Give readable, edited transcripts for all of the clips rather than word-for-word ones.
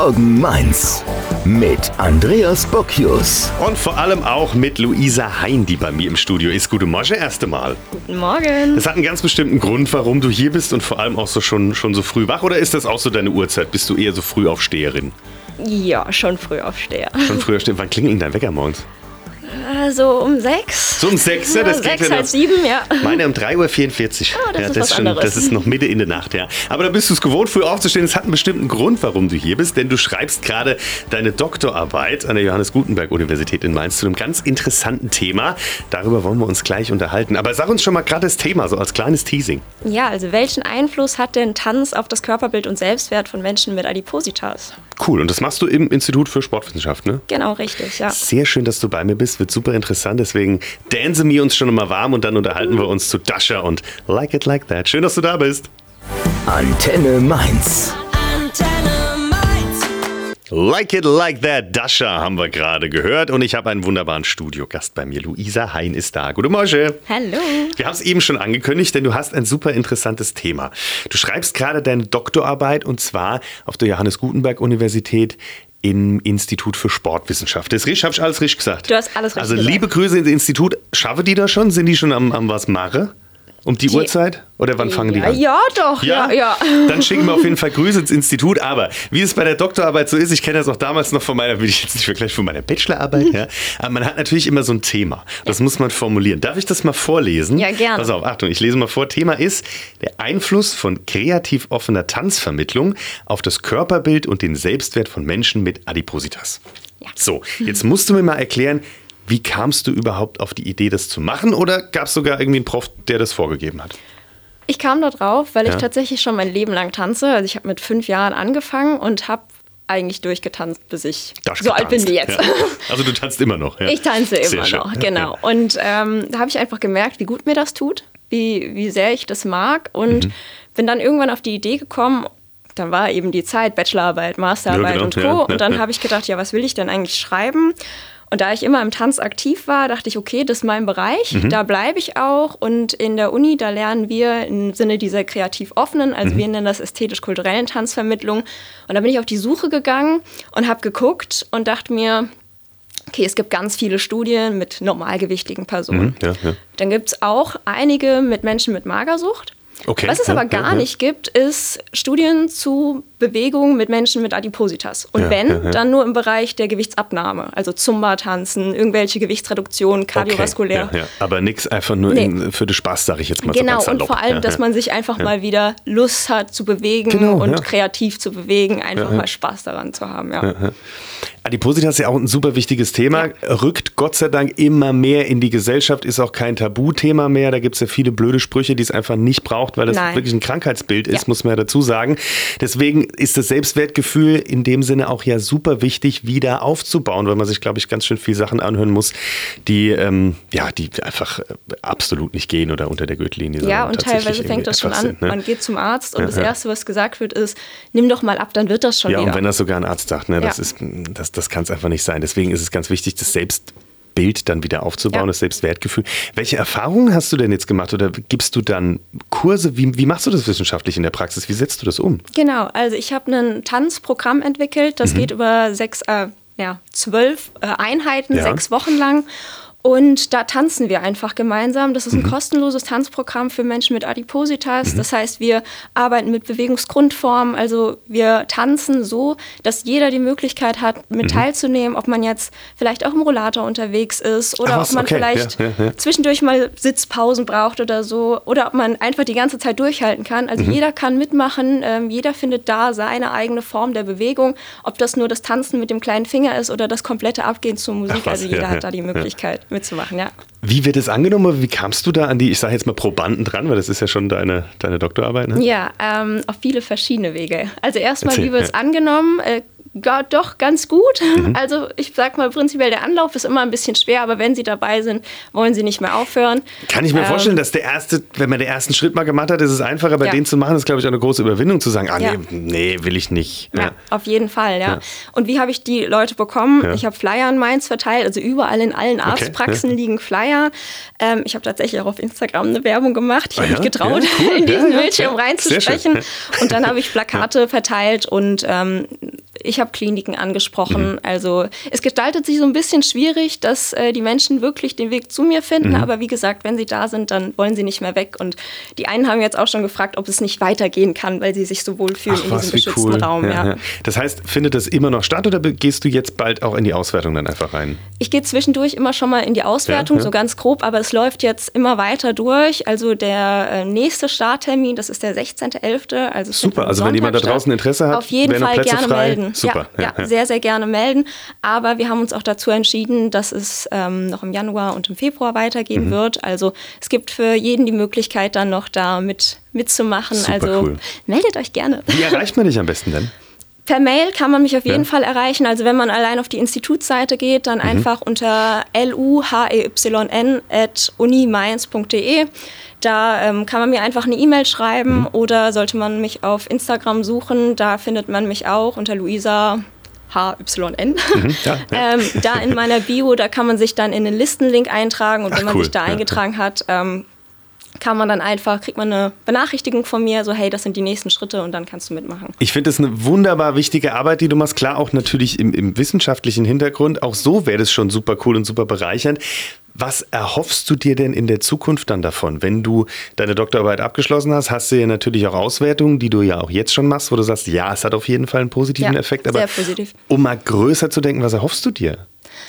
Morgen Mainz mit Andreas Bocchius. Und vor allem auch mit Luisa Hein, die bei mir im Studio ist. Guten Morgen erst einmal. Guten Morgen. Das hat einen ganz bestimmten Grund, warum du hier bist und vor allem auch so schon so früh wach. Oder ist das auch so deine Uhrzeit? Bist du eher so Frühaufsteherin? Ja, schon Frühaufsteher. Schon Frühaufsteher. Wann klingelt denn dein Wecker morgens? So um 6. So um 6, ja, das geht 6, ja halb 7, ja. Meine um 3:44 Uhr. Das ist was schon, anderes. Das ist noch Mitte in der Nacht, ja. Aber da bist du es gewohnt, früh aufzustehen. Es hat einen bestimmten Grund, warum du hier bist, denn du schreibst gerade deine Doktorarbeit an der Johannes Gutenberg Universität in Mainz zu einem ganz interessanten Thema. Darüber wollen wir uns gleich unterhalten. Aber sag uns schon mal gerade das Thema, so als kleines Teasing. Ja, also welchen Einfluss hat denn Tanz auf das Körperbild und Selbstwert von Menschen mit Adipositas? Cool, und das machst du im Institut für Sportwissenschaft, ne? Genau, richtig, ja. Sehr schön, dass du bei mir bist, wird super interessant, deswegen dance mir uns schon mal warm und dann unterhalten wir uns zu Dasha und Like It Like That. Schön, dass du da bist. Antenne Mainz. Like It Like That, Dasha haben wir gerade gehört und ich habe einen wunderbaren Studiogast bei mir. Luisa Hein ist da. Guten Morgen. Hallo. Wir haben es eben schon angekündigt, denn du hast ein super interessantes Thema. Du schreibst gerade deine Doktorarbeit und zwar auf der Johannes Gutenberg Universität im Institut für Sportwissenschaft. Das habe ich alles richtig gesagt? Du hast alles richtig Also gesagt. liebe Grüße ins Institut. Schaffen die das schon? Sind die schon am was machen? Um die Uhrzeit? Oder wann fangen die an? Ja, doch, ja. Dann schicken wir auf jeden Fall Grüße ins Institut. Aber wie es bei der Doktorarbeit so ist, ich kenne das auch damals noch von meiner, will ich jetzt nicht vergleichen, von meiner Bachelorarbeit. Ja. Aber man hat natürlich immer so ein Thema. Das muss man formulieren. Darf ich das mal vorlesen? Ja, gerne. Pass auf, Achtung, ich lese mal vor. Thema ist der Einfluss von kreativ offener Tanzvermittlung auf das Körperbild und den Selbstwert von Menschen mit Adipositas. Ja. So, jetzt musst du mir mal erklären, wie kamst du überhaupt auf die Idee, das zu machen? Oder gab es sogar irgendwie einen Prof, der das vorgegeben hat? Ich kam da drauf, weil ich Ja. tatsächlich schon mein Leben lang tanze. Also ich habe mit 5 Jahren angefangen und habe eigentlich durchgetanzt, bis ich so alt bin wie jetzt. Ja. Also du tanzt immer noch. Ja. Ich tanze Sehr immer schön. noch, genau. Und da habe ich einfach gemerkt, wie gut mir das tut, wie sehr ich das mag und bin dann irgendwann auf die Idee gekommen, dann war eben die Zeit, Bachelorarbeit, Masterarbeit Ja, genau, und Co. ja, Und dann habe ich gedacht, ja, was will ich denn eigentlich schreiben? Und da ich immer im Tanz aktiv war, dachte ich, okay, das ist mein Bereich, da bleibe ich auch. Und in der Uni, da lernen wir im Sinne dieser kreativ offenen, also wir nennen das ästhetisch-kulturellen Tanzvermittlung. Und da bin ich auf die Suche gegangen und habe geguckt und dachte mir, okay, es gibt ganz viele Studien mit normalgewichtigen Personen. Ja. Dann gibt es auch einige mit Menschen mit Magersucht. Okay. Was es aber gar nicht gibt, ist Studien zu Bewegung mit Menschen mit Adipositas. Und dann nur im Bereich der Gewichtsabnahme. Also Zumba-Tanzen, irgendwelche Gewichtsreduktionen, kardiovaskulär. Okay. Ja. Aber nichts einfach nur für den Spaß, sage ich jetzt mal so Genau, ganz und salopp. vor allem, dass man sich einfach mal wieder Lust hat zu bewegen Genau, und ja. kreativ zu bewegen, einfach mal Spaß daran zu haben. Ja. Adipositas ist ja auch ein super wichtiges Thema, rückt Gott sei Dank immer mehr in die Gesellschaft, ist auch kein Tabuthema mehr. Da gibt es ja viele blöde Sprüche, die es einfach nicht braucht, weil das wirklich ein Krankheitsbild ist, muss man ja dazu sagen. Deswegen ist das Selbstwertgefühl in dem Sinne auch ja super wichtig, wieder aufzubauen, weil man sich, glaube ich, ganz schön viele Sachen anhören muss, die einfach absolut nicht gehen oder unter der Gürtellinie sind. Ja, und teilweise fängt das schon an, man geht zum Arzt und das Erste, was gesagt wird, ist, nimm doch mal ab, dann wird das schon wieder. Ja, und wenn das sogar ein Arzt sagt, ne, das kann es einfach nicht sein. Deswegen ist es ganz wichtig, das Selbstbild dann wieder aufzubauen, das Selbstwertgefühl. Welche Erfahrungen hast du denn jetzt gemacht oder gibst du dann Kurse? Wie machst du das wissenschaftlich in der Praxis? Wie setzt du das um? Genau, also ich habe ein Tanzprogramm entwickelt, das geht über 12 Einheiten, 6 Wochen lang. Und da tanzen wir einfach gemeinsam. Das ist ein kostenloses Tanzprogramm für Menschen mit Adipositas. Das heißt, wir arbeiten mit Bewegungsgrundformen. Also wir tanzen so, dass jeder die Möglichkeit hat, mit teilzunehmen, ob man jetzt vielleicht auch im Rollator unterwegs ist oder ob man vielleicht zwischendurch mal Sitzpausen braucht oder so. Oder ob man einfach die ganze Zeit durchhalten kann. Also jeder kann mitmachen. Jeder findet da seine eigene Form der Bewegung. Ob das nur das Tanzen mit dem kleinen Finger ist oder das komplette Abgehen zur Musik. Also jeder hat da die Möglichkeit mitzumachen, ja. Wie wird es angenommen? Wie kamst du da an die, ich sage jetzt mal Probanden dran, weil das ist ja schon deine Doktorarbeit, ne? Ja, auf viele verschiedene Wege. Also erstmal, wie wird es angenommen? Doch, ganz gut. Also ich sag mal, prinzipiell der Anlauf ist immer ein bisschen schwer, aber wenn Sie dabei sind, wollen Sie nicht mehr aufhören. Kann ich mir vorstellen, dass wenn man den ersten Schritt mal gemacht hat, ist es einfacher, bei denen zu machen. Das ist, glaube ich, auch eine große Überwindung, zu sagen, nee, will ich nicht. Ja, auf jeden Fall, ja. Und wie habe ich die Leute bekommen? Ja. Ich habe Flyer in Mainz verteilt, also überall in allen Arztpraxen liegen Flyer. Ich habe tatsächlich auch auf Instagram eine Werbung gemacht. Ich habe mich getraut, in diesen Bildschirm reinzusprechen. Und dann habe ich Plakate verteilt und ich habe Kliniken angesprochen. Also es gestaltet sich so ein bisschen schwierig, dass die Menschen wirklich den Weg zu mir finden. Aber wie gesagt, wenn sie da sind, dann wollen sie nicht mehr weg. Und die einen haben jetzt auch schon gefragt, ob es nicht weitergehen kann, weil sie sich so wohlfühlen in diesem geschützten Raum. Ja. Das heißt, findet das immer noch statt oder gehst du jetzt bald auch in die Auswertung dann einfach rein? Ich gehe zwischendurch immer schon mal in die Auswertung, so ganz grob, aber es läuft jetzt immer weiter durch. Also der nächste Starttermin, das ist der 16.11. Also super, also wenn jemand da draußen Interesse hat, auf jeden Fall Plätze gerne frei. melden. Super. Ja, sehr, sehr gerne melden. Aber wir haben uns auch dazu entschieden, dass es noch im Januar und im Februar weitergehen wird. Also es gibt für jeden die Möglichkeit, dann noch da mitzumachen. Super also cool. Meldet euch gerne. Wie erreicht man dich am besten denn? Per Mail kann man mich auf jeden Fall erreichen. Also wenn man allein auf die Institutsseite geht, dann einfach unter luheyn@unimainz.de. Da kann man mir einfach eine E-Mail schreiben oder sollte man mich auf Instagram suchen, da findet man mich auch unter Luisa HYN. Da in meiner Bio, da kann man sich dann in den Listenlink eintragen und wenn man sich da eingetragen hat, kriegt man eine Benachrichtigung von mir, so hey, das sind die nächsten Schritte und dann kannst du mitmachen. Ich finde das eine wunderbar wichtige Arbeit, die du machst. Klar, auch natürlich im wissenschaftlichen Hintergrund. Auch so wäre das schon super cool und super bereichernd. Was erhoffst du dir denn in der Zukunft dann davon? Wenn du deine Doktorarbeit abgeschlossen hast, hast du ja natürlich auch Auswertungen, die du ja auch jetzt schon machst, wo du sagst, ja, es hat auf jeden Fall einen positiven Effekt. Aber sehr positiv. Um mal größer zu denken, was erhoffst du dir?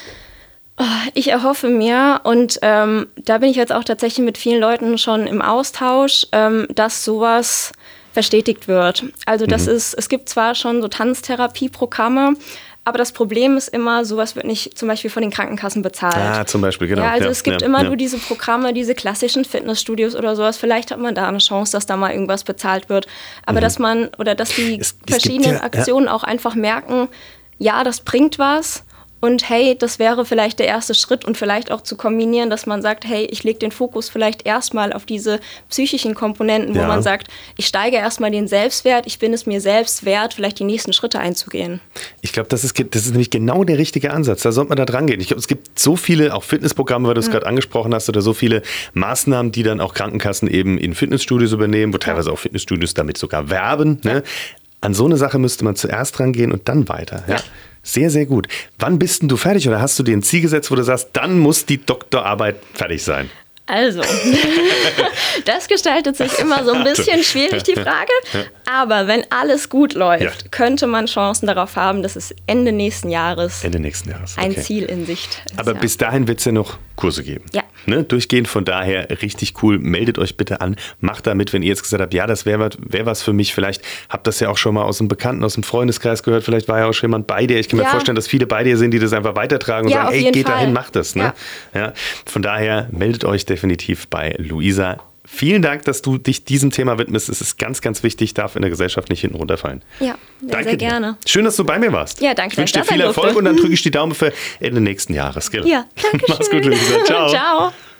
Ich erhoffe mir, und da bin ich jetzt auch tatsächlich mit vielen Leuten schon im Austausch, dass sowas verstetigt wird. Also es gibt zwar schon so Tanztherapieprogramme, aber das Problem ist immer, sowas wird nicht zum Beispiel von den Krankenkassen bezahlt. Ah, zum Beispiel, genau. Ja, also es gibt immer nur diese Programme, diese klassischen Fitnessstudios oder sowas. Vielleicht hat man da eine Chance, dass da mal irgendwas bezahlt wird. Aber dass die verschiedenen Aktionen auch einfach merken, ja, das bringt was. Und hey, das wäre vielleicht der erste Schritt und vielleicht auch zu kombinieren, dass man sagt, hey, ich lege den Fokus vielleicht erstmal auf diese psychischen Komponenten, wo man sagt, ich steige erstmal den Selbstwert, ich bin es mir selbst wert, vielleicht die nächsten Schritte einzugehen. Ich glaube, das ist nämlich genau der richtige Ansatz. Da sollte man da dran gehen. Ich glaube, es gibt so viele, auch Fitnessprogramme, weil du es gerade angesprochen hast, oder so viele Maßnahmen, die dann auch Krankenkassen eben in Fitnessstudios übernehmen, wo teilweise auch Fitnessstudios damit sogar werben. Ne? An so eine Sache müsste man zuerst rangehen und dann weiter. Ja. Sehr, sehr gut. Wann bist denn du fertig oder hast du dir ein Ziel gesetzt, wo du sagst, dann muss die Doktorarbeit fertig sein? Also, das gestaltet sich immer so ein bisschen schwierig, die Frage. Aber wenn alles gut läuft, könnte man Chancen darauf haben, dass es Ende nächsten Jahres ein Ziel in Sicht ist. Aber bis dahin wird es ja noch Kurse geben. Ja. Ne? Durchgehend, von daher richtig cool. Meldet euch bitte an. Macht damit, wenn ihr jetzt gesagt habt, ja, das wäre was für mich. Vielleicht habt ihr das ja auch schon mal aus einem Bekannten, aus dem Freundeskreis gehört. Vielleicht war ja auch schon jemand bei dir. Ich kann mir vorstellen, dass viele bei dir sind, die das einfach weitertragen und sagen, ey, geht dahin, macht das. Ne? Ja. Von daher meldet euch definitiv bei Luisa. Vielen Dank, dass du dich diesem Thema widmest. Es ist ganz, ganz wichtig, darf in der Gesellschaft nicht hinten runterfallen. Ja, sehr gerne. Schön, dass du bei mir warst. Ja, danke. Ich wünsche dir viel Erfolg und dann drücke ich die Daumen für Ende nächsten Jahres. Gell? Ja, danke schön. Mach's gut, Luisa. Ciao. Ciao.